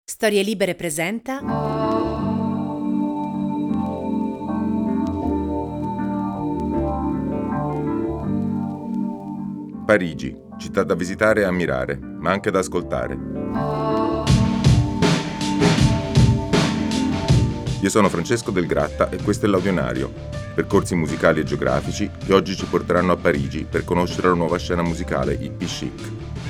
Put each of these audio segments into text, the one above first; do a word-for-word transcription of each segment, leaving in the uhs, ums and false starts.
Storie Libere presenta Parigi, città da visitare e ammirare, ma anche da ascoltare. Io sono Francesco Del Gratta e questo è l'Audionario, percorsi musicali e geografici che oggi ci porteranno a Parigi per conoscere la nuova scena musicale hippie chic.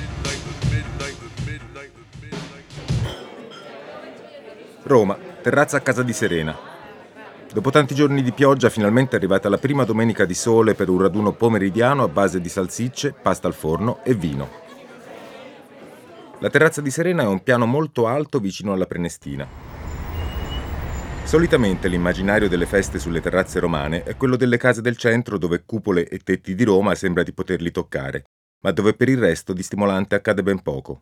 Roma, terrazza a casa di Serena. Dopo tanti giorni di pioggia, finalmente è arrivata la prima domenica di sole per un raduno pomeridiano a base di salsicce, pasta al forno e vino. La terrazza di Serena è un piano molto alto vicino alla Prenestina. Solitamente l'immaginario delle feste sulle terrazze romane è quello delle case del centro dove cupole e tetti di Roma sembra di poterli toccare, ma dove per il resto di stimolante accade ben poco.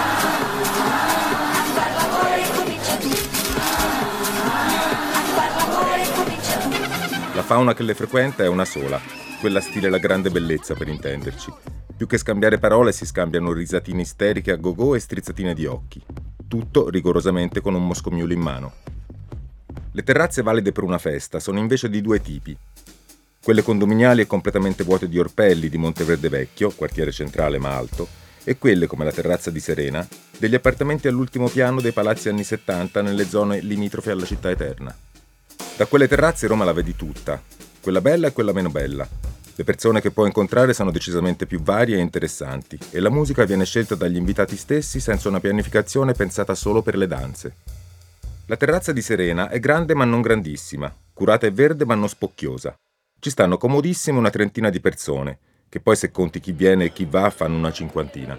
La fauna che le frequenta è una sola, quella stile La Grande Bellezza per intenderci. Più che scambiare parole si scambiano risatine isteriche a go-go e strizzatine di occhi. Tutto rigorosamente con un Moscow Mule in mano. Le terrazze valide per una festa sono invece di due tipi. Quelle condominiali e completamente vuote di orpelli di Monteverde Vecchio, quartiere centrale ma alto, e quelle, come la terrazza di Serena, degli appartamenti all'ultimo piano dei palazzi anni settanta nelle zone limitrofe alla città eterna. Da quelle terrazze Roma la vedi tutta, quella bella e quella meno bella. Le persone che puoi incontrare sono decisamente più varie e interessanti e la musica viene scelta dagli invitati stessi senza una pianificazione pensata solo per le danze. La terrazza di Serena è grande ma non grandissima, curata e verde ma non spocchiosa. Ci stanno comodissime una trentina di persone, che poi se conti chi viene e chi va fanno una cinquantina.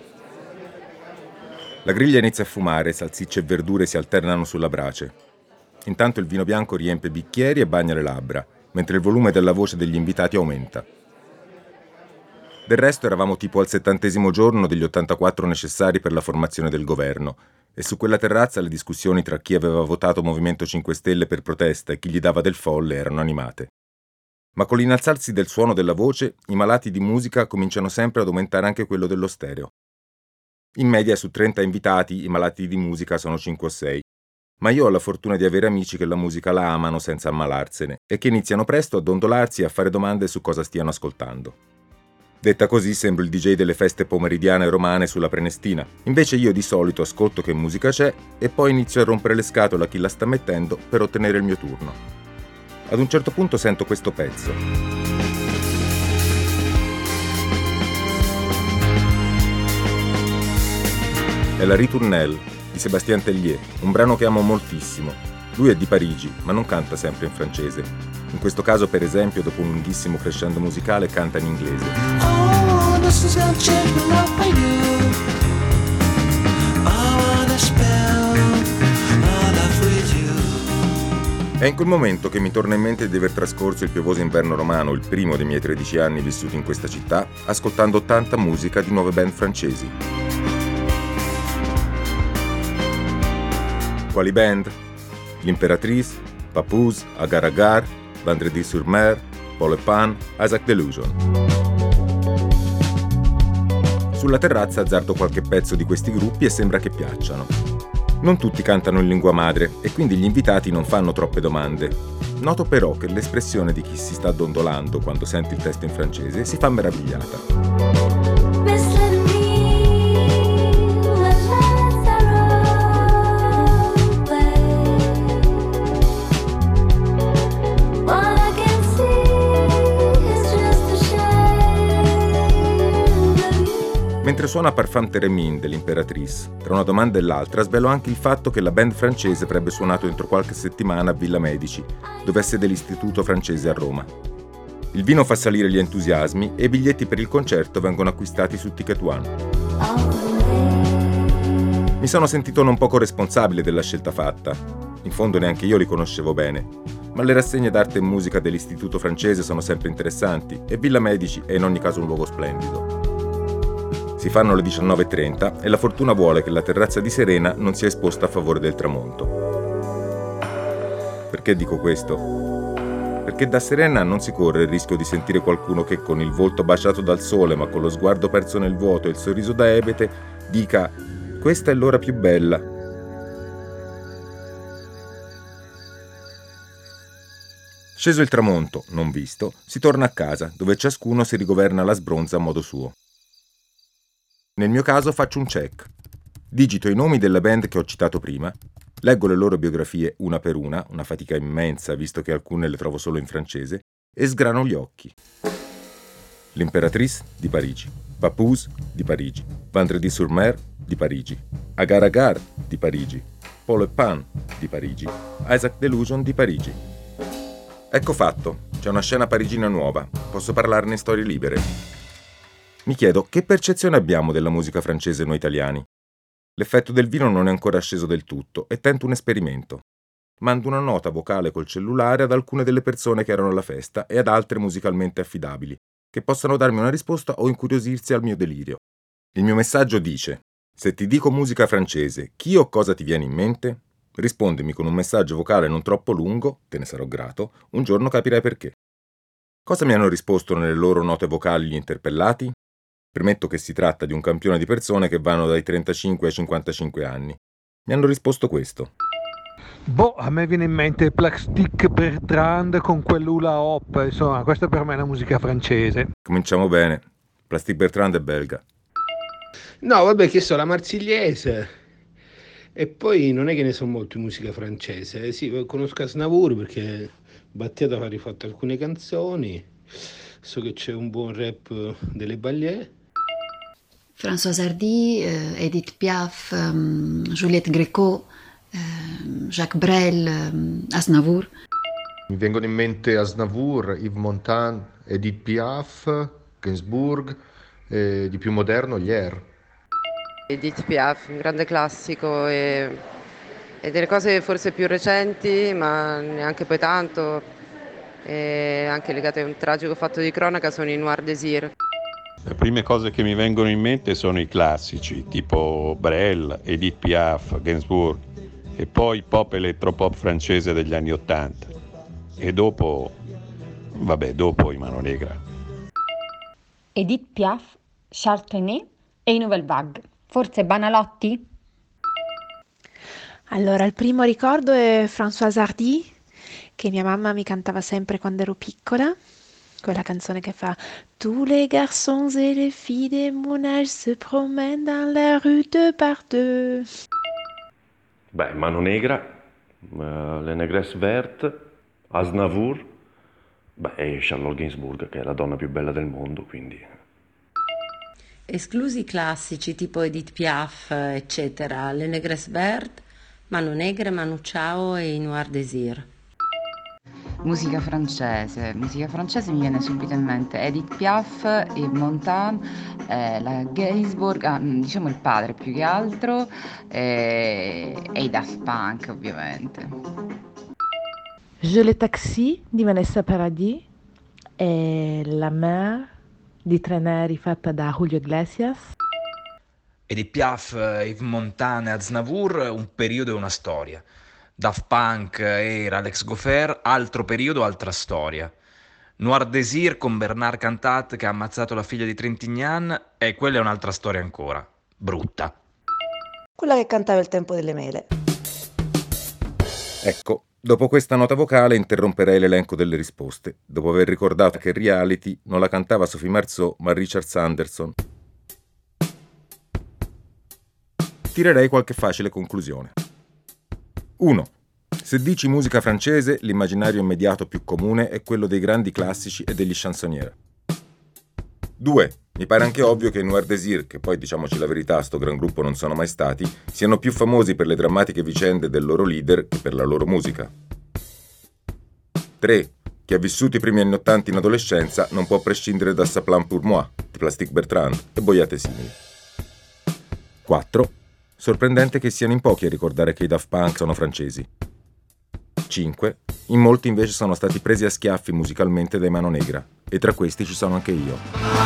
La griglia inizia a fumare, salsicce e verdure si alternano sulla brace. Intanto il vino bianco riempie bicchieri e bagna le labbra, mentre il volume della voce degli invitati aumenta. Del resto eravamo tipo al settantesimo giorno degli ottantaquattro necessari per la formazione del governo, e su quella terrazza le discussioni tra chi aveva votato Movimento cinque Stelle per protesta e chi gli dava del folle erano animate. Ma con l'inalzarsi del suono della voce, i malati di musica cominciano sempre ad aumentare anche quello dello stereo. In media su trenta invitati i malati di musica sono cinque o sei. Ma io ho la fortuna di avere amici che la musica la amano senza ammalarsene e che iniziano presto a dondolarsi e a fare domande su cosa stiano ascoltando. Detta così sembro il D J delle feste pomeridiane romane sulla Prenestina. Invece io di solito ascolto che musica c'è e poi inizio a rompere le scatole a chi la sta mettendo per ottenere il mio turno. Ad un certo punto sento questo pezzo. È la Ritournelle di Sébastien Tellier, un brano che amo moltissimo. Lui è di Parigi, ma non canta sempre in francese. In questo caso, per esempio, dopo un lunghissimo crescendo musicale, canta in inglese. Oh, this is a chicken love for you. I wanna spend my life with you. È in quel momento che mi torna in mente di aver trascorso il piovoso inverno romano, il primo dei miei tredici anni vissuti in questa città, ascoltando tanta musica di nuove band francesi. Quali band? L'Impératrice, Papoose, Agar Agar, Vendredi sur Mer, Paul et Pan, Isaac Delusion. Sulla terrazza azzardo qualche pezzo di questi gruppi e sembra che piacciono. Non tutti cantano in lingua madre e quindi gli invitati non fanno troppe domande. Noto però che l'espressione di chi si sta dondolando quando sente il testo in francese si fa meravigliata. Mentre suona Parfum Térémine dell'Impératrice, tra una domanda e l'altra svelo anche il fatto che la band francese avrebbe suonato entro qualche settimana a Villa Medici, dove è sede l'istituto francese a Roma. Il vino fa salire gli entusiasmi e i biglietti per il concerto vengono acquistati su Ticket One. Mi sono sentito non poco responsabile della scelta fatta. In fondo neanche io li conoscevo bene, ma le rassegne d'arte e musica dell'istituto francese sono sempre interessanti e Villa Medici è in ogni caso un luogo splendido. Si fanno le diciannove e trenta e la fortuna vuole che la terrazza di Serena non sia esposta a favore del tramonto. Perché dico questo? Perché da Serena non si corre il rischio di sentire qualcuno che con il volto baciato dal sole ma con lo sguardo perso nel vuoto e il sorriso da ebete dica «Questa è l'ora più bella». Sceso il tramonto, non visto, si torna a casa, dove ciascuno si rigoverna la sbronza a modo suo. Nel mio caso faccio un check. Digito i nomi delle band che ho citato prima, leggo le loro biografie una per una, una fatica immensa visto che alcune le trovo solo in francese, e sgrano gli occhi. L'Impératrice di Parigi, Papoose di Parigi, Vendredi-sur-Mer di Parigi, Agar-Agar di Parigi, Paul et Pan di Parigi, Isaac Delusion di Parigi. Ecco fatto, c'è una scena parigina nuova, posso parlarne in storie libere. Mi chiedo che percezione abbiamo della musica francese noi italiani. L'effetto del vino non è ancora sceso del tutto e tento un esperimento. Mando una nota vocale col cellulare ad alcune delle persone che erano alla festa e ad altre musicalmente affidabili, che possano darmi una risposta o incuriosirsi al mio delirio. Il mio messaggio dice: se ti dico musica francese, chi o cosa ti viene in mente? Rispondimi con un messaggio vocale non troppo lungo, te ne sarò grato, un giorno capirai perché. Cosa mi hanno risposto nelle loro note vocali gli interpellati? Premetto che si tratta di un campione di persone che vanno dai trentacinque ai cinquantacinque anni. Mi hanno risposto questo. Boh, a me viene in mente Plastic Bertrand con quell'hula hop, insomma, questa per me è una musica francese. Cominciamo bene. Plastic Bertrand è belga. No, vabbè, che so, la Marsigliese. E poi non è che ne so molto di musica francese. Eh, sì, conosco Aznavour perché Battiato ha rifatto alcune canzoni. So che c'è un buon rap delle Baglier. François Hardy, eh, Edith Piaf, um, Juliette Gréco, eh, Jacques Brel, um, Aznavour. Mi vengono in mente Aznavour, Yves Montand, Edith Piaf, Gainsbourg, e di più moderno Hier. Edith Piaf, un grande classico e, e delle cose forse più recenti, ma neanche poi tanto, e anche legate a un tragico fatto di cronaca, sono i Noir Désir. Le prime cose che mi vengono in mente sono i classici, tipo Brel, Edith Piaf, Gainsbourg, e poi pop elettropop francese degli anni Ottanta. E dopo, vabbè, dopo i Mano Negra. Edith Piaf, Charles Trenet e i Nouvelle Vague. Forse Banalotti? Allora, il primo ricordo è François Hardy, che mia mamma mi cantava sempre quando ero piccola, quella canzone che fa Tous les garçons et les filles de mon âge se promènent dans la rue de partout. Beh, Mano Negra, uh, Le Négresse Verte, Aznavour, beh, e Charlotte Gainsbourg, che è la donna più bella del mondo, quindi... Esclusi i classici tipo Edith Piaf, eccetera, Le Négresse Verte, Mano Negra, Manu Chao e i Noir Désir. Musica francese, musica francese mi viene subito in mente Edith Piaf, Yves Montand, eh, la Gainsbourg, ah, diciamo il padre più che altro, eh, e i Daft Punk ovviamente. Je le taxi di Vanessa Paradis e La Mer di Trenet rifatta da Julio Iglesias. Edith Piaf, Yves Montand e Aznavour, un periodo e una storia. Daft Punk era Alex Goffer, altro periodo, altra storia. Noir Désir con Bernard Cantat che ha ammazzato la figlia di Trintignant, e quella è un'altra storia ancora, brutta. Quella che cantava Il tempo delle mele. Ecco, dopo questa nota vocale interromperei l'elenco delle risposte, dopo aver ricordato che Reality non la cantava Sophie Marceau ma Richard Sanderson. Tirerei qualche facile conclusione. uno. Se dici musica francese, l'immaginario immediato più comune è quello dei grandi classici e degli chansonniers. due. Mi pare anche ovvio che i Noir Désir, che poi diciamoci la verità, sto gran gruppo non sono mai stati, siano più famosi per le drammatiche vicende del loro leader che per la loro musica. tre. Chi ha vissuto i primi anni ottanta in adolescenza non può prescindere da Sa Plan pour moi, di Plastic Bertrand e boiate simili. quattro. Sorprendente che siano in pochi a ricordare che i Daft Punk sono francesi. cinque. In molti invece sono stati presi a schiaffi musicalmente dai Mano Negra, e tra questi ci sono anche io.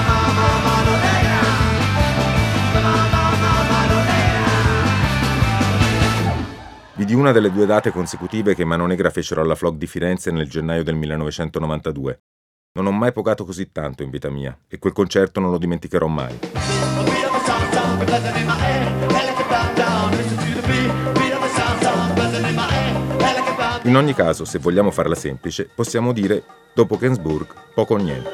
Vidi una delle due date consecutive che i Mano Negra fecero alla Flock di Firenze nel gennaio del millenovecentonovantadue. Non ho mai pocato così tanto in vita mia, e quel concerto non lo dimenticherò mai. In ogni caso, se vogliamo farla semplice, possiamo dire, dopo Gainsbourg, poco o niente.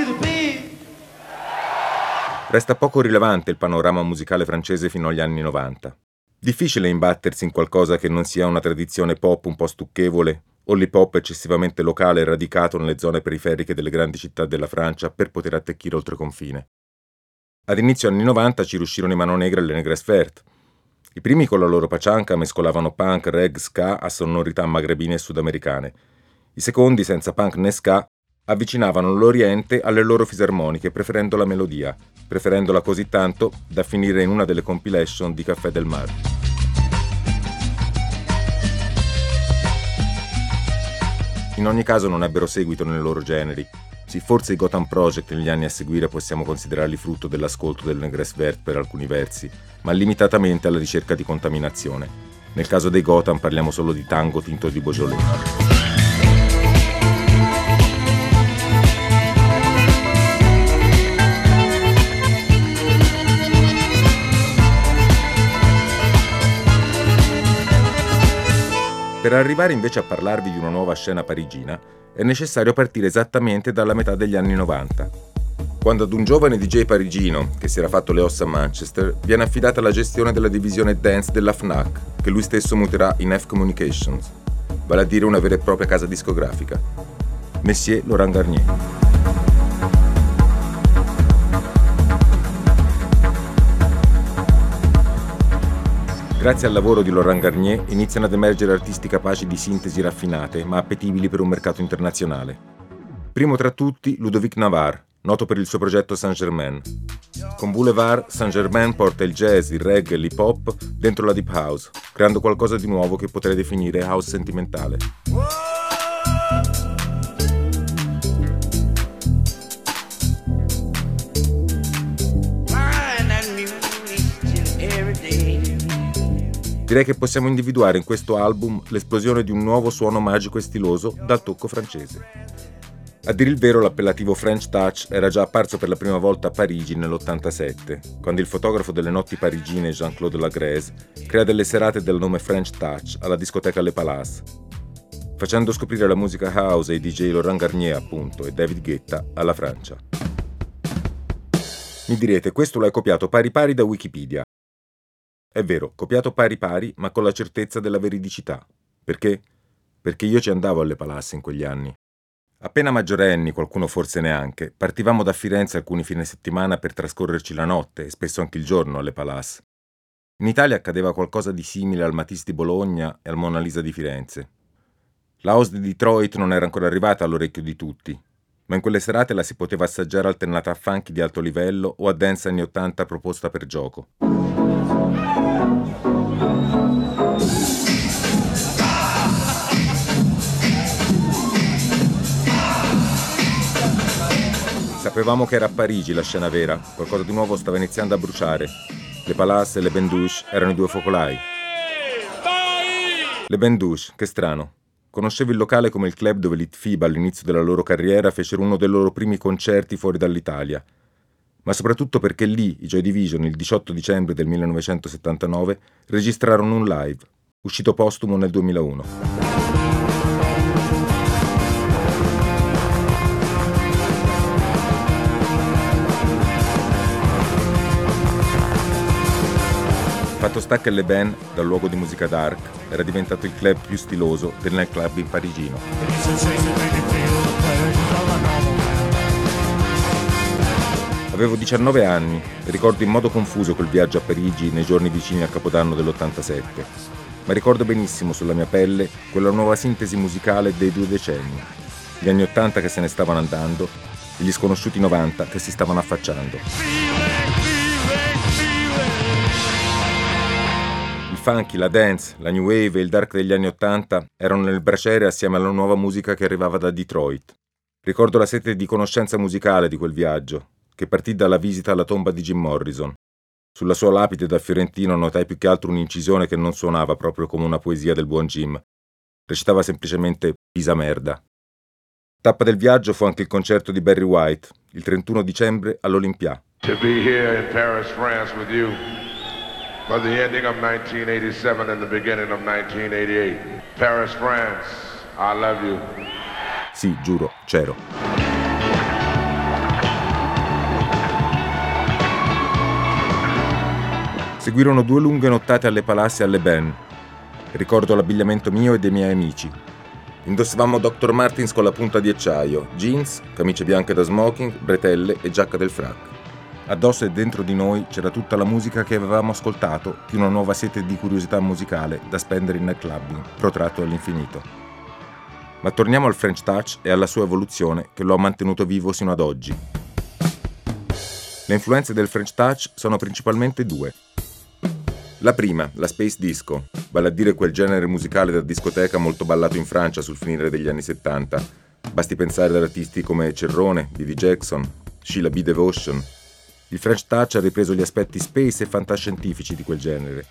Resta poco rilevante il panorama musicale francese fino agli anni novanta. Difficile imbattersi in qualcosa che non sia una tradizione pop un po' stucchevole o l'hip hop eccessivamente locale e radicato nelle zone periferiche delle grandi città della Francia per poter attecchire oltre confine. Ad inizio anni novanta ci riuscirono i Mano Negra e le Negres Vert. I primi con la loro pacianca mescolavano punk, reggae, ska a sonorità magrebine e sudamericane. I secondi, senza punk né ska, avvicinavano l'Oriente alle loro fisarmoniche preferendo la melodia, preferendola così tanto da finire in una delle compilation di Café del Mar. In ogni caso non ebbero seguito nei loro generi. Sì, forse i Gotham Project negli anni a seguire possiamo considerarli frutto dell'ascolto del Negres Vert per alcuni versi, ma limitatamente alla ricerca di contaminazione. Nel caso dei Gotham parliamo solo di tango tinto di Beaujolais. Per arrivare invece a parlarvi di una nuova scena parigina, è necessario partire esattamente dalla metà degli anni novanta, quando ad un giovane D J parigino, che si era fatto le ossa a Manchester, viene affidata la gestione della divisione dance della Fnac, che lui stesso muterà in F Communications, vale a dire una vera e propria casa discografica. Messier Laurent Garnier. Grazie al lavoro di Laurent Garnier iniziano ad emergere artisti capaci di sintesi raffinate ma appetibili per un mercato internazionale. Primo tra tutti Ludovic Navarre, noto per il suo progetto Saint-Germain. Con Boulevard, Saint-Germain porta il jazz, il reggae e l'hip hop dentro la deep house, creando qualcosa di nuovo che potrei definire house sentimentale. Direi che possiamo individuare in questo album l'esplosione di un nuovo suono magico e stiloso dal tocco francese. A dire il vero, l'appellativo French Touch era già apparso per la prima volta a Parigi nell'ottantasette, quando il fotografo delle notti parigine Jean-Claude Lagrèze crea delle serate del nome French Touch alla discoteca Le Palace, facendo scoprire la musica house ai D J Laurent Garnier, appunto, e David Guetta alla Francia. Mi direte, questo l'hai copiato pari pari da Wikipedia. È vero, copiato pari pari, ma con la certezza della veridicità. Perché? Perché io ci andavo alle Palace in quegli anni. Appena maggiorenni, qualcuno forse neanche, partivamo da Firenze alcuni fine settimana per trascorrerci la notte e spesso anche il giorno alle Palace. In Italia accadeva qualcosa di simile al Matisse di Bologna e al Mona Lisa di Firenze. La house di Detroit non era ancora arrivata all'orecchio di tutti, ma in quelle serate la si poteva assaggiare alternata a funky di alto livello o a dance anni ottanta proposta per gioco. Sapevamo che era a Parigi la scena vera, qualcosa di nuovo stava iniziando a bruciare. Le Palace e le Bains Douches erano i due focolai. Le Bains Douches, che strano. Conoscevo il locale come il club dove l'Itfib all'inizio della loro carriera fecero uno dei loro primi concerti fuori dall'Italia, ma soprattutto perché lì i Joy Division il diciotto dicembre del millenovecentosettantanove registrarono un live, uscito postumo nel duemilauno. Fatto sta che Le Ben, dal luogo di musica dark, era diventato il club più stiloso del nightclubbing parigino. Avevo diciannove anni e ricordo in modo confuso quel viaggio a Parigi nei giorni vicini al Capodanno dell'ottantasette, ma ricordo benissimo sulla mia pelle quella nuova sintesi musicale dei due decenni, gli anni ottanta che se ne stavano andando e gli sconosciuti novanta che si stavano affacciando. Il funky, la dance, la new wave e il dark degli anni ottanta erano nel braciere assieme alla nuova musica che arrivava da Detroit. Ricordo la sete di conoscenza musicale di quel viaggio, che partì dalla visita alla tomba di Jim Morrison. Sulla sua lapide da fiorentino notai più che altro un'incisione che non suonava proprio come una poesia del buon Jim. Recitava semplicemente Pisa merda. Tappa del viaggio fu anche il concerto di Barry White, il trentuno dicembre all'Olympia. To be here in Paris, France with you by the ending of nineteen eighty-seven and the beginning of nineteen eighty-eight. Paris, France, I love you. Sì, giuro, c'ero. Seguirono due lunghe nottate alle Palace e alle Ben. Ricordo l'abbigliamento mio e dei miei amici. Indossavamo doctor Martens con la punta di acciaio, jeans, camicie bianche da smoking, bretelle e giacca del frac. Addosso e dentro di noi c'era tutta la musica che avevamo ascoltato, più una nuova sete di curiosità musicale da spendere in nightclubbing, protratto all'infinito. Ma torniamo al French Touch e alla sua evoluzione che lo ha mantenuto vivo sino ad oggi. Le influenze del French Touch sono principalmente due. La prima, la space disco, vale a dire quel genere musicale da discoteca molto ballato in Francia sul finire degli anni settanta. Basti pensare ad artisti come Cerrone, Didi Jackson, Sheila B. Devotion. Il French Touch ha ripreso gli aspetti space e fantascientifici di quel genere.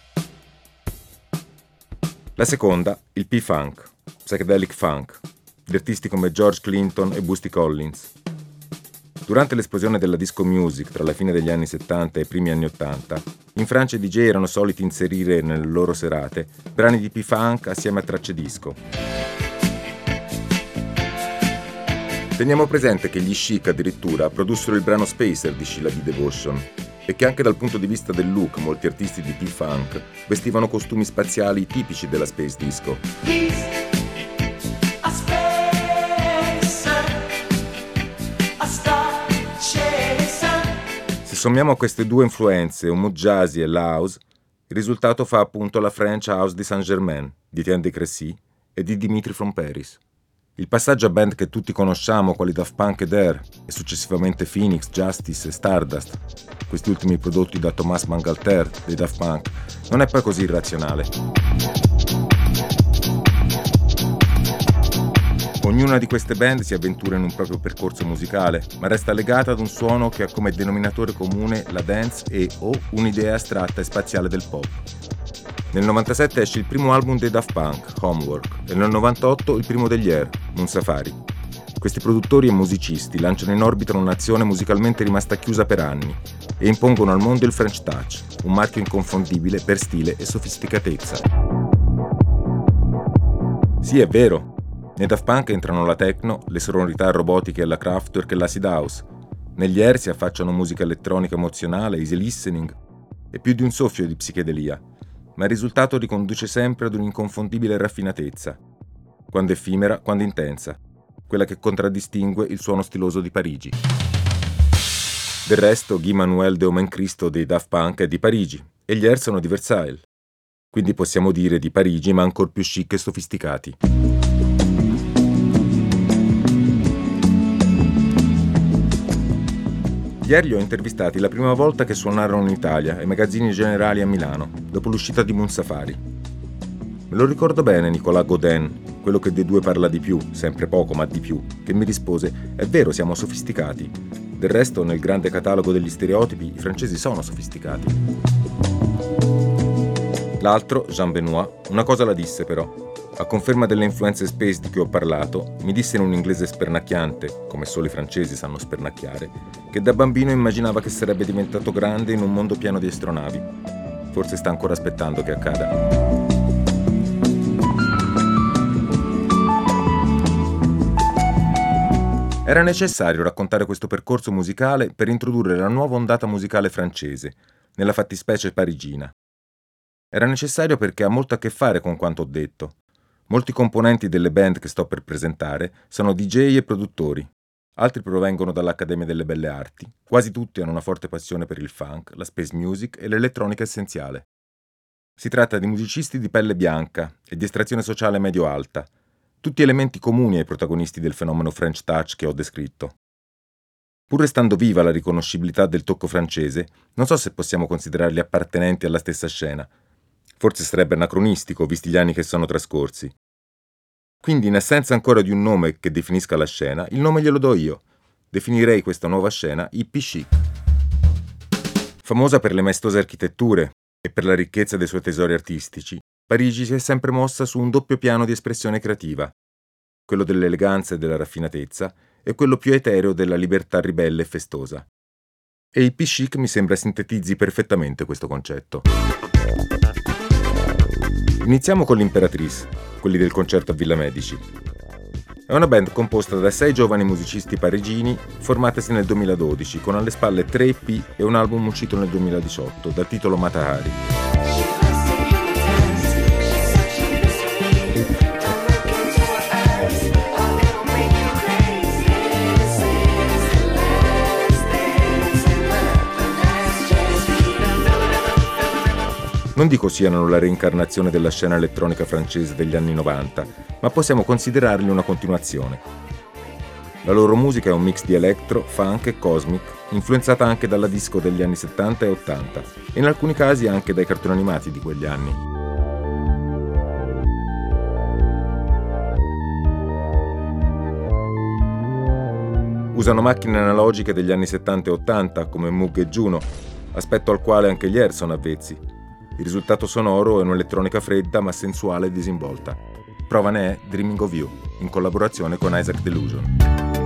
La seconda, il P-Funk, psychedelic funk, di artisti come George Clinton e Bootsy Collins. Durante l'esplosione della disco music tra la fine degli anni settanta e i primi anni ottanta, in Francia i D J erano soliti inserire nelle loro serate brani di P-Funk assieme a tracce disco. Teniamo presente che gli Chic addirittura produssero il brano Spacer di Sheila B. Devotion e che anche dal punto di vista del look molti artisti di P-Funk vestivano costumi spaziali tipici della space disco. Se sommiamo a queste due influenze, un mood jazzy e l'house, il risultato fa appunto la French House di Saint-Germain, di Etienne de Crécy e di Dimitri from Paris. Il passaggio a band che tutti conosciamo, quali Daft Punk ed Air, e successivamente Phoenix, Justice e Stardust, questi ultimi prodotti da Thomas Bangalter dei Daft Punk, non è poi così irrazionale. Ognuna di queste band si avventura in un proprio percorso musicale, ma resta legata ad un suono che ha come denominatore comune la dance e o un'idea astratta e spaziale del pop. Nel novantasette esce il primo album dei Daft Punk, Homework, e nel novantotto il primo degli Air, Moon Safari. Questi produttori e musicisti lanciano in orbita una nazione musicalmente rimasta chiusa per anni e impongono al mondo il French Touch, un marchio inconfondibile per stile e sofisticatezza. Sì, è vero. Nei Daft Punk entrano la techno, le sonorità robotiche e la Kraftwerk e l'acid house. Negli Air si affacciano musica elettronica emozionale, easy listening e più di un soffio di psichedelia, ma il risultato riconduce sempre ad un'inconfondibile raffinatezza, quando effimera, quando intensa, quella che contraddistingue il suono stiloso di Parigi. Del resto, Guy Manuel de Omen Christo dei Daft Punk è di Parigi e gli Air sono di Versailles, quindi possiamo dire di Parigi ma ancor più chic e sofisticati. Gli Air li ho intervistati la prima volta che suonarono in Italia ai magazzini generali a Milano, dopo l'uscita di Moon Safari. Me lo ricordo bene Nicolas Godin, quello che dei due parla di più, sempre poco ma di più, che mi rispose: è vero, siamo sofisticati. Del resto, nel grande catalogo degli stereotipi, i francesi sono sofisticati. L'altro, Jean Benoit, una cosa la disse però. A conferma delle influenze space di cui ho parlato, mi disse in un inglese spernacchiante, come solo i francesi sanno spernacchiare, che da bambino immaginava che sarebbe diventato grande in un mondo pieno di astronavi. Forse sta ancora aspettando che accada. Era necessario raccontare questo percorso musicale per introdurre la nuova ondata musicale francese, nella fattispecie parigina. Era necessario perché ha molto a che fare con quanto ho detto. Molti componenti delle band che sto per presentare sono D J e produttori. Altri provengono dall'Accademia delle Belle Arti. Quasi tutti hanno una forte passione per il funk, la space music e l'elettronica essenziale. Si tratta di musicisti di pelle bianca e di estrazione sociale medio-alta, tutti elementi comuni ai protagonisti del fenomeno French Touch che ho descritto. Pur restando viva la riconoscibilità del tocco francese, non so se possiamo considerarli appartenenti alla stessa scena. Forse sarebbe anacronistico, visti gli anni che sono trascorsi. Quindi, in assenza ancora di un nome che definisca la scena, il nome glielo do io. Definirei questa nuova scena hippie chic. Famosa per le maestose architetture e per la ricchezza dei suoi tesori artistici, Parigi si è sempre mossa su un doppio piano di espressione creativa, quello dell'eleganza e della raffinatezza e quello più etereo della libertà ribelle e festosa. E hippie chic mi sembra sintetizzi perfettamente questo concetto. Iniziamo con l'Imperatrice, quelli del concerto a Villa Medici. È una band composta da sei giovani musicisti parigini, formatesi nel duemiladodici, con alle spalle tre E P e un album uscito nel duemiladiciotto, dal titolo Matahari. Non dico siano la reincarnazione della scena elettronica francese degli anni novanta, ma possiamo considerarli una continuazione. La loro musica è un mix di electro, funk e cosmic, influenzata anche dalla disco degli anni settanta e ottanta, e in alcuni casi anche dai cartoni animati di quegli anni. Usano macchine analogiche degli anni settanta e ottanta, come Moog e Juno, aspetto al quale anche gli Air sono avvezzi. Il risultato sonoro è un'elettronica fredda ma sensuale e disinvolta. Prova ne è Dreaming of You, in collaborazione con Isaac Delusion.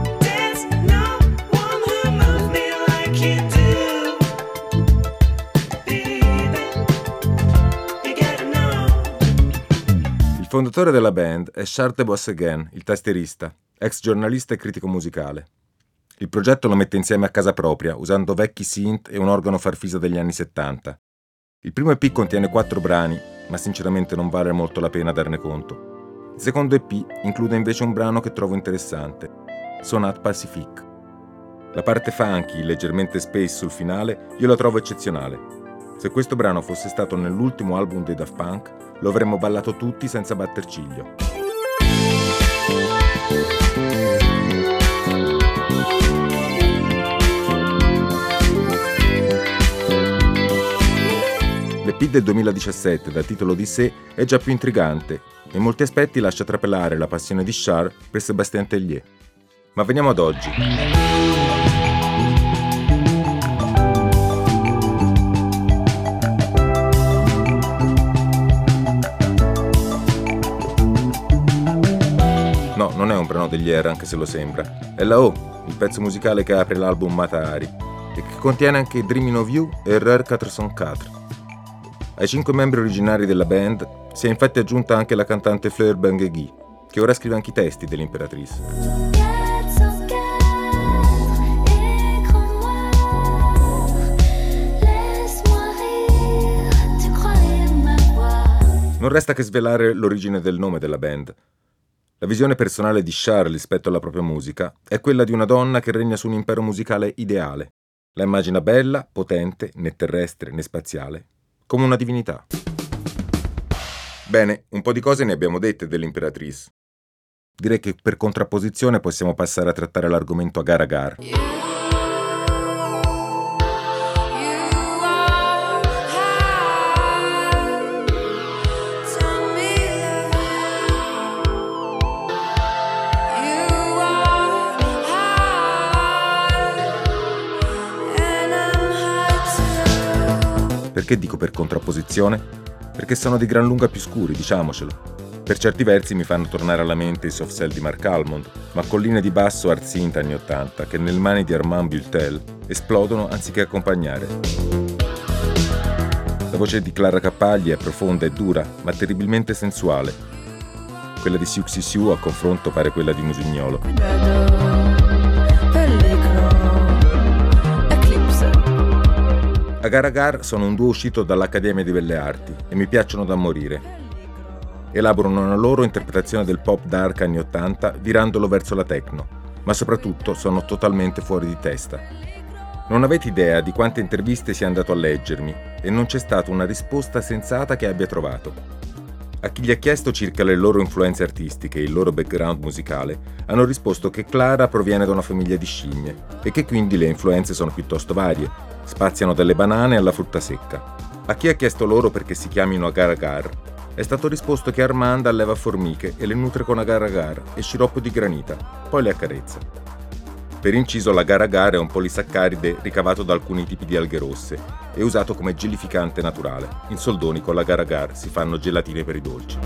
Il fondatore della band è Charles de Boissegain, il tastierista, ex giornalista e critico musicale. Il progetto lo mette insieme a casa propria, usando vecchi synth e un organo farfisa degli anni settanta. Il primo E P contiene quattro brani, ma sinceramente non vale molto la pena darne conto. Il secondo E P include invece un brano che trovo interessante, Sonate Pacifique. La parte funky, leggermente space sul finale, io la trovo eccezionale. Se questo brano fosse stato nell'ultimo album dei Daft Punk, lo avremmo ballato tutti senza batter ciglio. L'E P del duemiladiciassette, dal titolo di sé, è già più intrigante e in molti aspetti lascia trapelare la passione di Charles per Sébastien Tellier. Ma veniamo ad oggi. No, non è un brano degli Air, anche se lo sembra. È la O, il pezzo musicale che apre l'album Matahari e che contiene anche Dreaming of You e Erreur quattrocentoquarantaquattro. Ai cinque membri originari della band si è infatti aggiunta anche la cantante Fleur Benguigui, che ora scrive anche i testi dell'Imperatrice. Non resta che svelare l'origine del nome della band. La visione personale di Charles rispetto alla propria musica è quella di una donna che regna su un impero musicale ideale. La immagina bella, potente, né terrestre né spaziale, come una divinità. Bene, un po' di cose ne abbiamo dette dell'Imperatrice. Direi che per contrapposizione possiamo passare a trattare l'argomento agar agar. Perché dico per contrapposizione? Perché sono di gran lunga più scuri, diciamocelo. Per certi versi mi fanno tornare alla mente i soft cell di Mark Almond, ma colline di basso art synth anni ottanta che nel mani di Armand Bultel esplodono anziché accompagnare. La voce di Clara Cappagli è profonda e dura, ma terribilmente sensuale. Quella di Siouxsie Sioux a confronto pare quella di Musignolo. Agar Agar sono un duo uscito dall'Accademia di Belle Arti e mi piacciono da morire. Elaborano una loro interpretazione del pop dark anni ottanta virandolo verso la techno, ma soprattutto sono totalmente fuori di testa. Non avete idea di quante interviste sia andato a leggermi e non c'è stata una risposta sensata che abbia trovato. A chi gli ha chiesto circa le loro influenze artistiche e il loro background musicale, hanno risposto che Clara proviene da una famiglia di scimmie e che quindi le influenze sono piuttosto varie, spaziano dalle banane alla frutta secca. A chi ha chiesto loro perché si chiamino Agar Agar, è stato risposto che Armand alleva formiche e le nutre con agar agar e sciroppo di granita, poi le accarezza. Per inciso, l'agar agar è un polisaccaride ricavato da alcuni tipi di alghe rosse e usato come gelificante naturale. In soldoni con l'agar agar si fanno gelatine per i dolci.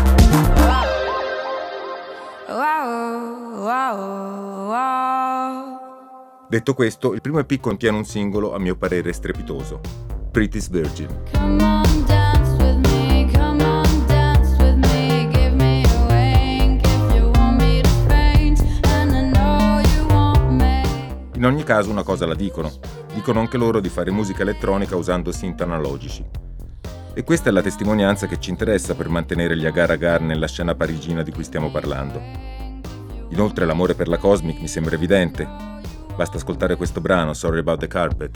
Wow, wow, wow. Detto questo, il primo E P contiene un singolo a mio parere strepitoso, Prettiest Virgin. Come on, dance with me, come on, dance. caso una cosa la dicono. Dicono anche loro di fare musica elettronica usando synth analogici. E questa è la testimonianza che ci interessa per mantenere gli agar agar nella scena parigina di cui stiamo parlando. Inoltre l'amore per la Cosmic mi sembra evidente. Basta ascoltare questo brano, Sorry About the Carpet.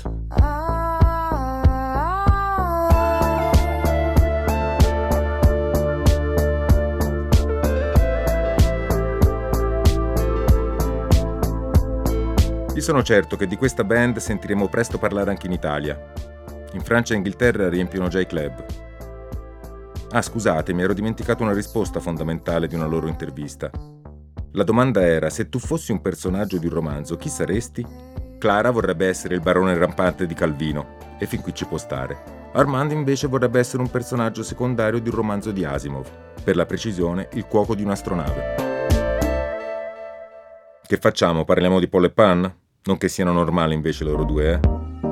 Io sono certo che di questa band sentiremo presto parlare anche in Italia. In Francia e Inghilterra riempiono già i club. Ah, scusate, mi ero dimenticato una risposta fondamentale di una loro intervista. La domanda era: se tu fossi un personaggio di un romanzo, chi saresti? Clara vorrebbe essere il barone rampante di Calvino, e fin qui ci può stare. Armand invece vorrebbe essere un personaggio secondario di un romanzo di Asimov, per la precisione il cuoco di un'astronave. Che facciamo? Parliamo di Paul e Pan? Non che siano normali invece loro due, eh?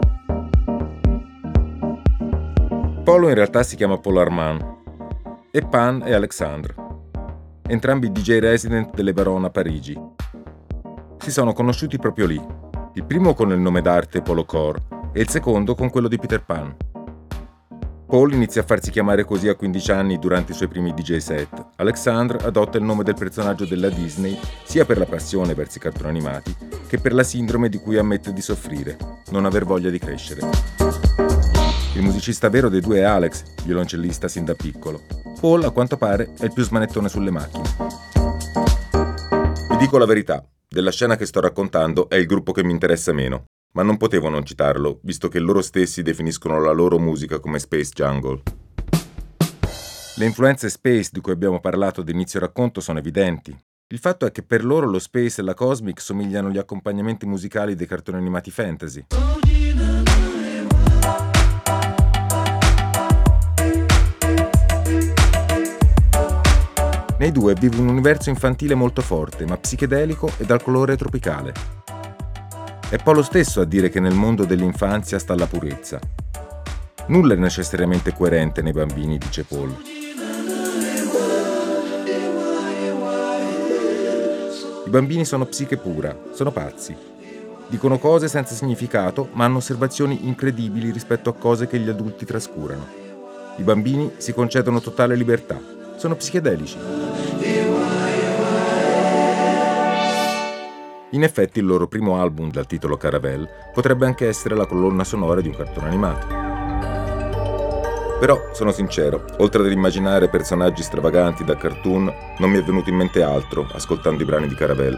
Paul in realtà si chiama Paul Armand e Pan è Alexandre, entrambi D J resident delle Baronne a Parigi. Si sono conosciuti proprio lì, il primo con il nome d'arte Polo Core e il secondo con quello di Peter Pan. Paul inizia a farsi chiamare così a quindici anni durante i suoi primi D J set. Alexandre adotta il nome del personaggio della Disney sia per la passione verso i cartoni animati che per la sindrome di cui ammette di soffrire, non aver voglia di crescere. Il musicista vero dei due è Alex, violoncellista sin da piccolo. Paul, a quanto pare, è il più smanettone sulle macchine. Vi dico la verità, della scena che sto raccontando è il gruppo che mi interessa meno. Ma non potevo non citarlo, visto che loro stessi definiscono la loro musica come Space Jungle. Le influenze space di cui abbiamo parlato all'inizio racconto sono evidenti. Il fatto è che per loro lo space e la cosmic somigliano agli accompagnamenti musicali dei cartoni animati fantasy. Nei due vive un universo infantile molto forte, ma psichedelico e dal colore tropicale. È poi lo stesso a dire che nel mondo dell'infanzia sta la purezza. Nulla è necessariamente coerente nei bambini, dice Paul. I bambini sono psiche pura, sono pazzi. Dicono cose senza significato, ma hanno osservazioni incredibili rispetto a cose che gli adulti trascurano. I bambini si concedono totale libertà, sono psichedelici. In effetti il loro primo album dal titolo Caravelle potrebbe anche essere la colonna sonora di un cartone animato. Però, sono sincero, oltre ad immaginare personaggi stravaganti da cartoon, non mi è venuto in mente altro ascoltando i brani di Caravelle.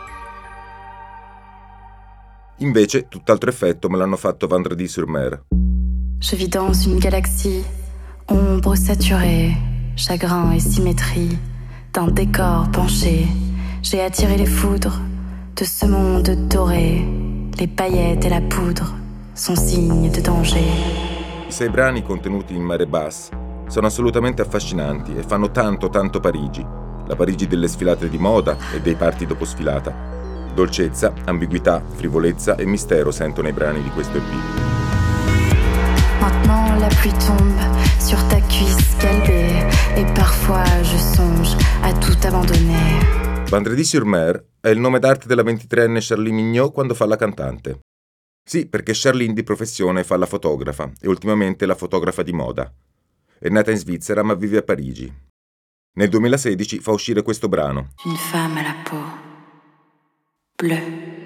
Invece, tutt'altro effetto me l'hanno fatto Vendredi sur Mer. Je vis dans une galaxie, ombre saturée, chagrin et symétrie, d'un décor penché, j'ai attiré les foudres de ce monde doré, les paillettes et la poudre sont signes de danger. I sei brani contenuti in Mare Basse sono assolutamente affascinanti e fanno tanto tanto Parigi, la Parigi delle sfilate di moda e dei party dopo sfilata. Dolcezza, ambiguità, frivolezza e mistero sento nei brani di questo E P. Maintenant la pluie tombe sur ta cuisse galbée et parfois je songe à tout abandonner. Vendredi sur Mer è il nome d'arte della ventitreenne Charlie Mignot quando fa la cantante. Sì, perché Charlene di professione fa la fotografa e ultimamente la fotografa di moda. È nata in Svizzera ma vive a Parigi. Nel duemilasedici fa uscire questo brano. Une femme à la peau bleue.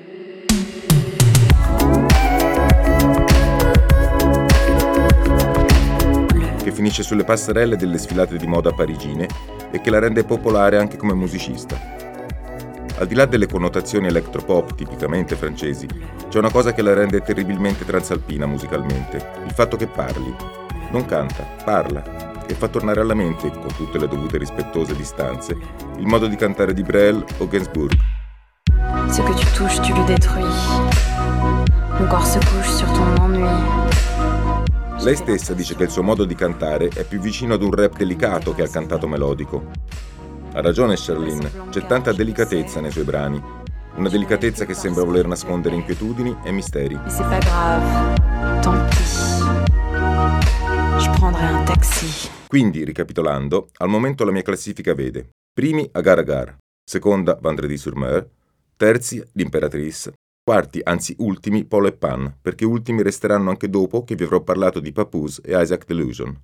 Che finisce sulle passerelle delle sfilate di moda parigine e che la rende popolare anche come musicista. Al di là delle connotazioni electropop tipicamente francesi, c'è una cosa che la rende terribilmente transalpina musicalmente, il fatto che parli. Non canta, parla, e fa tornare alla mente, con tutte le dovute rispettose distanze, il modo di cantare di Brel o Gainsbourg. Ce que tu touches, tu le détruis. Mon corps se couche sur ton ennui. Lei stessa dice che il suo modo di cantare è più vicino ad un rap delicato che al cantato melodico. Ha ragione Charlene, c'è tanta delicatezza nei suoi brani, una delicatezza che sembra voler nascondere inquietudini e misteri. C'est pas grave, tant pis. Je prendrai un taxi. Quindi, ricapitolando, al momento la mia classifica vede: primi Agar Agar, seconda Vendredi sur Mer, terzi L'Imperatrice, Quarti, anzi ultimi, Polo e Pan, perché ultimi resteranno anche dopo che vi avrò parlato di Papoose e Isaac Delusion.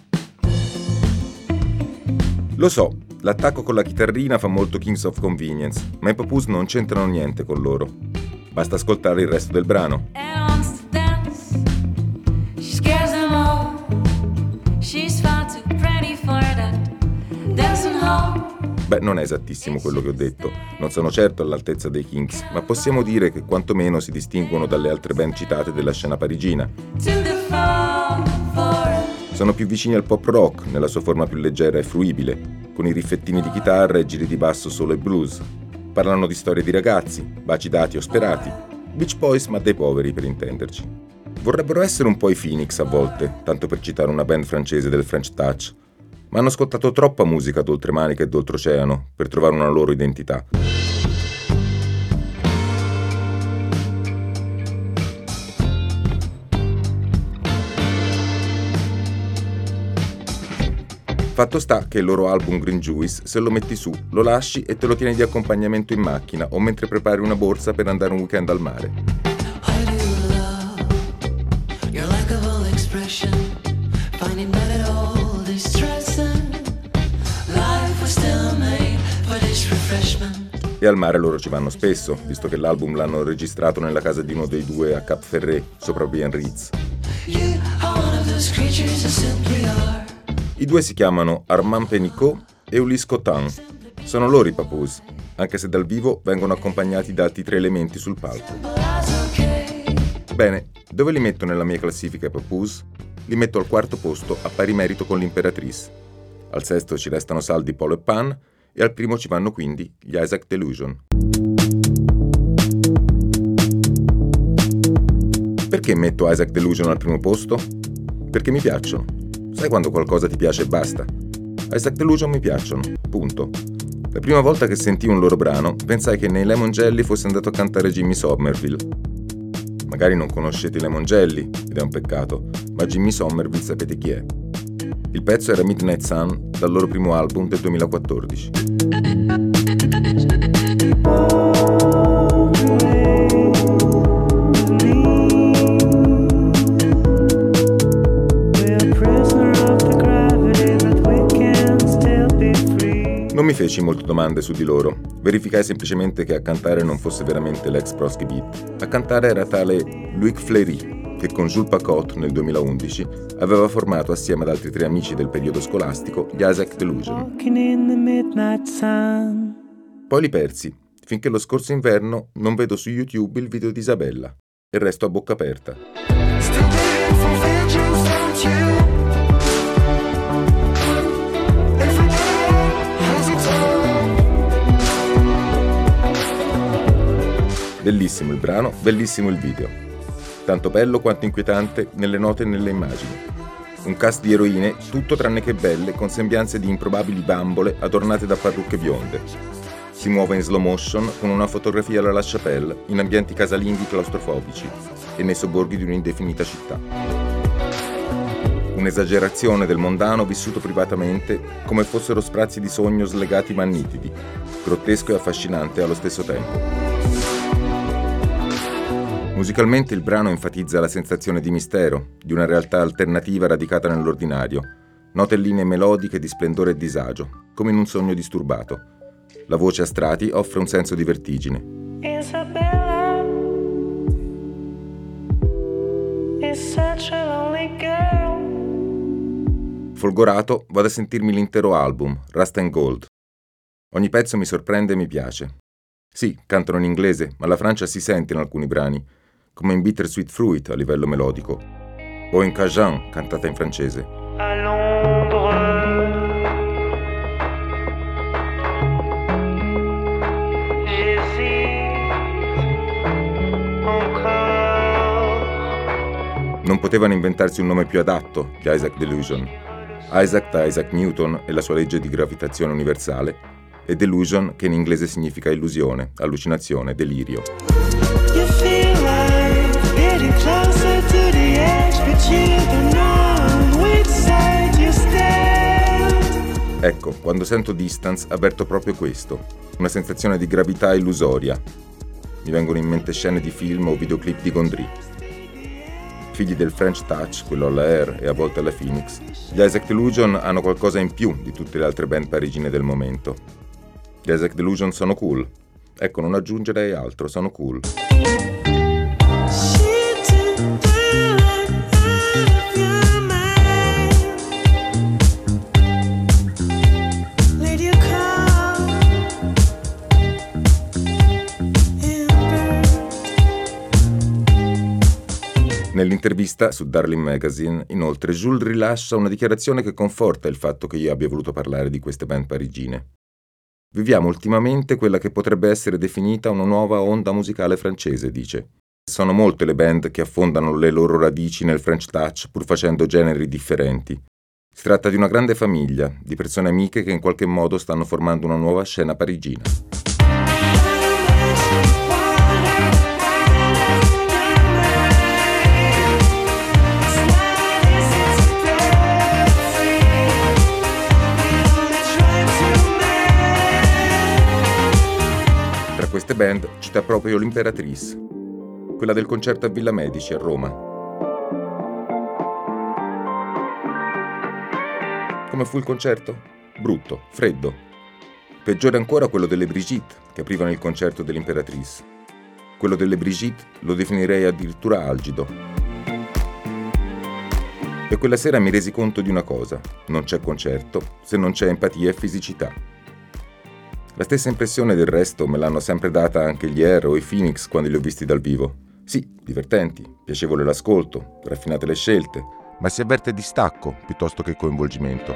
Lo so, l'attacco con la chitarrina fa molto Kings of Convenience, ma i Papoose non c'entrano niente con loro. Basta ascoltare il resto del brano. Beh, non è esattissimo quello che ho detto, non sono certo all'altezza dei Kings, ma possiamo dire che quantomeno si distinguono dalle altre band citate della scena parigina. Sono più vicini al pop rock, nella sua forma più leggera e fruibile, con i riffettini di chitarra e giri di basso solo e blues. Parlano di storie di ragazzi, baci dati o sperati, Beach Boys ma dei poveri per intenderci. Vorrebbero essere un po' i Phoenix a volte, tanto per citare una band francese del French Touch, ma hanno ascoltato troppa musica d'oltremanica e d'oltreoceano per trovare una loro identità. Fatto sta che il loro album Green Juice, se lo metti su, lo lasci e te lo tieni di accompagnamento in macchina o mentre prepari una borsa per andare un weekend al mare. E al mare loro ci vanno spesso, visto che l'album l'hanno registrato nella casa di uno dei due a Cap Ferret, sopra Biarritz. I due si chiamano Armand Pénicaud e Ulysse Cotin. Sono loro i Papoose, anche se dal vivo vengono accompagnati da altri tre elementi sul palco. Bene, dove li metto nella mia classifica i Papoose? Li metto al quarto posto a pari merito con l'Imperatrice. Al sesto ci restano saldi Polo e Pan e al primo ci vanno quindi gli Isaac Delusion. Perché metto Isaac Delusion al primo posto? Perché mi piacciono. Sai quando qualcosa ti piace e basta? Isaac Delusion mi piacciono, punto. La prima volta che sentii un loro brano pensai che nei Lemon Jelly fosse andato a cantare Jimmy Somerville. Magari non conoscete i Lemon Jelly, ed è un peccato, ma Jimmy Somerville sapete chi è. Il pezzo era Midnight Sun, dal loro primo album del duemilaquattordici. Non mi feci molte domande su di loro, verificai semplicemente che a cantare non fosse veramente l'ex Prosky Beat. A cantare era tale Loïc Fleury, che con Jules Pacotte nel duemilaundici aveva formato assieme ad altri tre amici del periodo scolastico gli Isaac Delusion. Poi li persi, finché lo scorso inverno non vedo su YouTube il video di Isabella e resto a bocca aperta. Bellissimo il brano, bellissimo il video. Tanto bello quanto inquietante nelle note e nelle immagini. Un cast di eroine tutto tranne che belle, con sembianze di improbabili bambole adornate da parrucche bionde. Si muove in slow motion con una fotografia alla La Chapelle in ambienti casalinghi claustrofobici e nei sobborghi di un'indefinita città. Un'esagerazione del mondano vissuto privatamente come fossero sprazzi di sogno slegati ma nitidi, grottesco e affascinante allo stesso tempo. Musicalmente il brano enfatizza la sensazione di mistero, di una realtà alternativa radicata nell'ordinario, note linee melodiche di splendore e disagio, come in un sogno disturbato. La voce a strati offre un senso di vertigine. Isabella is such a lonely girl. Folgorato, vado a sentirmi l'intero album, Rust and Gold. Ogni pezzo mi sorprende e mi piace. Sì, cantano in inglese, ma la Francia si sente in alcuni brani, come in Bittersweet Fruit a livello melodico, o in Cajun, cantata in francese. A non potevano inventarsi un nome più adatto, gli Isaac Delusion. Isaac da Isaac Newton e la sua legge di gravitazione universale, e Delusion che in inglese significa illusione, allucinazione, delirio. Ecco, quando sento Distance avverto proprio questo, una sensazione di gravità illusoria. mi vengono in mente scene di film o videoclip di Gondry. Figli del French Touch, quello alla Air e a volte alla Phoenix, gli Isaac Delusion hanno qualcosa in più di tutte le altre band parigine del momento. Gli Isaac Delusion sono cool. Ecco, non aggiungerei altro, sono cool. Nell'intervista su Darling Magazine, inoltre, Jules rilascia una dichiarazione che conforta il fatto che io abbia voluto parlare di queste band parigine. Viviamo ultimamente quella che potrebbe essere definita una nuova onda musicale francese, dice. Sono molte le band che affondano le loro radici nel French Touch pur facendo generi differenti. Si tratta di una grande famiglia, di persone amiche che in qualche modo stanno formando una nuova scena parigina. Queste band cita proprio l'Imperatrice, quella del concerto a Villa Medici a Roma. Come fu il concerto? Brutto, freddo. Peggiore ancora quello delle Brigitte, che aprivano il concerto dell'Imperatrice. Quello delle Brigitte lo definirei addirittura algido. E quella sera mi resi conto di una cosa: non c'è concerto se non c'è empatia e fisicità. La stessa impressione del resto me l'hanno sempre data anche gli Air o i Phoenix quando li ho visti dal vivo. Sì, divertenti, piacevole l'ascolto, raffinate le scelte, ma si avverte distacco piuttosto che coinvolgimento.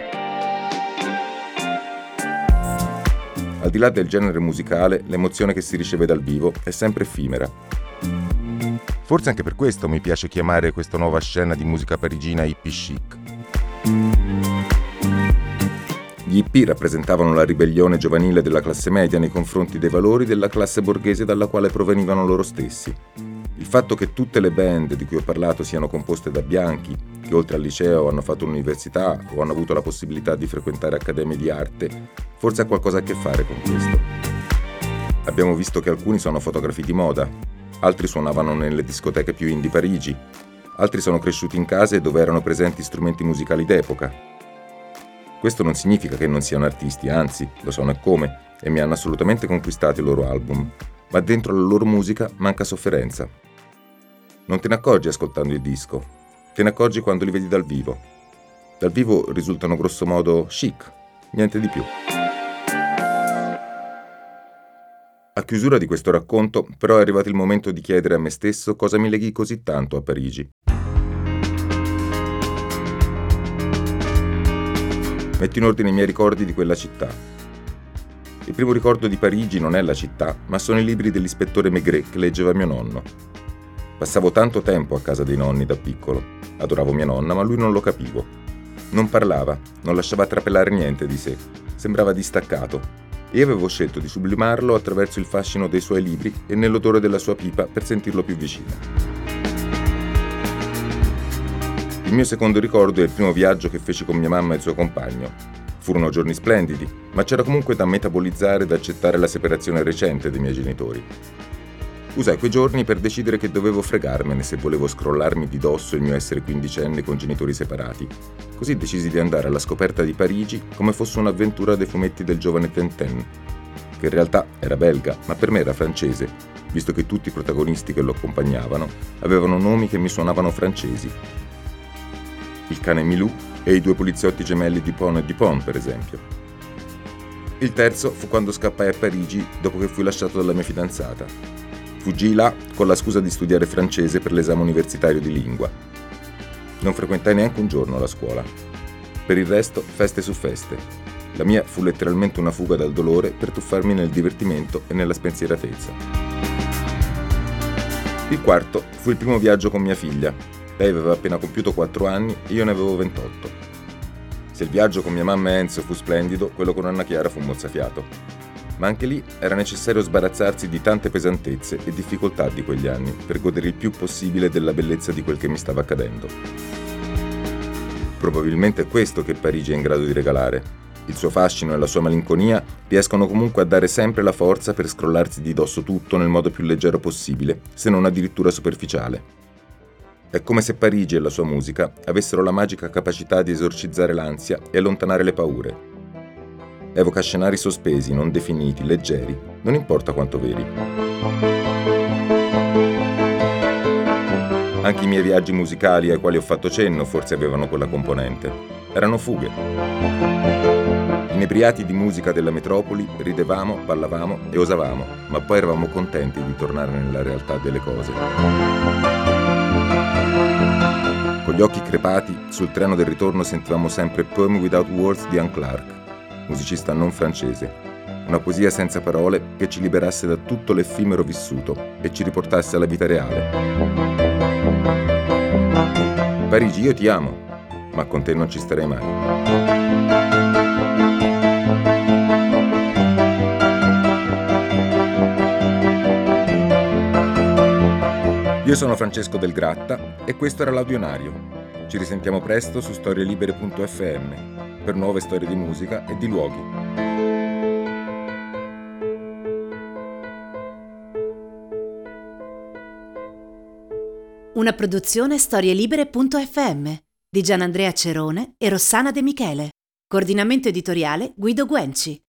Al di là del genere musicale, l'emozione che si riceve dal vivo è sempre effimera. Forse anche per questo mi piace chiamare questa nuova scena di musica parigina hippie chic. Gli hippie rappresentavano la ribellione giovanile della classe media nei confronti dei valori della classe borghese dalla quale provenivano loro stessi. Il fatto che tutte le band di cui ho parlato siano composte da bianchi, che oltre al liceo hanno fatto l'università o hanno avuto la possibilità di frequentare accademie di arte, forse ha qualcosa a che fare con questo. Abbiamo visto che alcuni sono fotografi di moda, altri suonavano nelle discoteche più indie Parigi, altri sono cresciuti in case dove erano presenti strumenti musicali d'epoca. Questo non significa che non siano artisti, anzi, lo sono e come, e mi hanno assolutamente conquistato i loro album, ma dentro la loro musica manca sofferenza. Non te ne accorgi ascoltando il disco, te ne accorgi quando li vedi dal vivo. Dal vivo risultano grosso modo chic, niente di più. A chiusura di questo racconto, però, è arrivato il momento di chiedere a me stesso cosa mi leghi così tanto a Parigi. Metto in ordine i miei ricordi di quella città. Il primo ricordo di Parigi non è la città, ma sono i libri dell'ispettore Maigret che leggeva mio nonno. Passavo tanto tempo a casa dei nonni da piccolo. Adoravo mia nonna, ma lui non lo capivo. Non parlava, non lasciava trapelare niente di sé. Sembrava distaccato. E avevo scelto di sublimarlo attraverso il fascino dei suoi libri e nell'odore della sua pipa per sentirlo più vicino. Il mio secondo ricordo è il primo viaggio che feci con mia mamma e il suo compagno. Furono giorni splendidi, ma c'era comunque da metabolizzare e da accettare la separazione recente dei miei genitori. Usai quei giorni per decidere che dovevo fregarmene se volevo scrollarmi di dosso il mio essere quindicenne con genitori separati. Così decisi di andare alla scoperta di Parigi come fosse un'avventura dei fumetti del giovane Tintin, che in realtà era belga, ma per me era francese, visto che tutti i protagonisti che lo accompagnavano avevano nomi che mi suonavano francesi. Il cane Milou e i due poliziotti gemelli Dupont e Dupont, per esempio. Il terzo fu quando scappai a Parigi dopo che fui lasciato dalla mia fidanzata. Fuggii là con la scusa di studiare francese per l'esame universitario di lingua. Non frequentai neanche un giorno la scuola. Per il resto, feste su feste. La mia fu letteralmente una fuga dal dolore per tuffarmi nel divertimento e nella spensieratezza. Il quarto fu il primo viaggio con mia figlia. Lei aveva appena compiuto quattro anni e io ne avevo ventotto. Se il viaggio con mia mamma e Enzo fu splendido, quello con Anna Chiara fu mozzafiato. Ma anche lì era necessario sbarazzarsi di tante pesantezze e difficoltà di quegli anni per godere il più possibile della bellezza di quel che mi stava accadendo. Probabilmente è questo che Parigi è in grado di regalare. il suo fascino e la sua malinconia riescono comunque a dare sempre la forza per scrollarsi di dosso tutto nel modo più leggero possibile, se non addirittura superficiale. È come se Parigi e la sua musica avessero la magica capacità di esorcizzare l'ansia e allontanare le paure. Evoca scenari sospesi, non definiti, leggeri, non importa quanto veri. Anche i miei viaggi musicali ai quali ho fatto cenno forse avevano quella componente. Erano fughe. Inebriati di musica della metropoli, ridevamo, ballavamo e osavamo, ma poi eravamo contenti di tornare nella realtà delle cose. Con gli occhi crepati, sul treno del ritorno sentivamo sempre Poem Without Words di Anne Clark, musicista non francese, una poesia senza parole che ci liberasse da tutto l'effimero vissuto e ci riportasse alla vita reale. Parigi, io ti amo, ma con te non ci starei mai. Io sono Francesco Del Gratta e questo era l'Audionario. Ci risentiamo presto su storielibere punto effe emme per nuove storie di musica e di luoghi. Una produzione storielibere punto effe emme di Gianandrea Cerone e Rossana De Michele. Coordinamento editoriale Guido Guenci.